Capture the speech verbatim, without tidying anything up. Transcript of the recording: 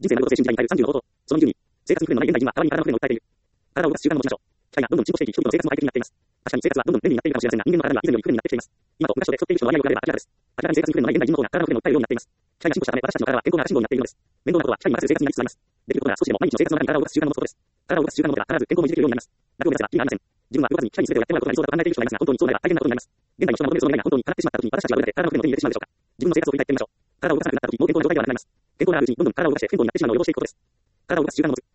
人生のこと精神時代に変えるさんじゅうの方法。そのにじゅうに、生活に不便のない現代人は体に体の不便を訴えている。体を動かす習慣を持ちましょう。機械がどんどん進歩していき、人々の生活も快適になっています。確かに生活はどんどん便利になっているかもしれませんが、人間の体が以前より不便になってきています。今と昔とで太っている人の割合を比べれば明らかです。明らかに生活に不便のない現代人の方が体の不便を訴えるようになっています。機械が進歩したため、私たちの体は健康な赤信号になっているのです。面倒なことは機械に任せる生活になりつつあります。できることなら少しでも毎日の生活の中に体を動かす習慣を持つことです。体を動かす習慣を持てば必ず健康も維持できるようになります。楽を目指せば意味がありません。自分は動かずに機械に全てをやってもらうことが理想だと考えている人がいますが、本当にそうなれば大変なことになります。現代の人が求めるその願いが本当に叶ってしまった時に、私たちはどれだけ体の不便を手に入れてしまうでしょうか。自分の生活を振り返ってみましょう。体を動かさなくなった時、もう健康な状態ではなくなります。健康なあるうちにどんどん体を動かして不便になってしまうのを予防していくことです。体を動かす習慣を持つ。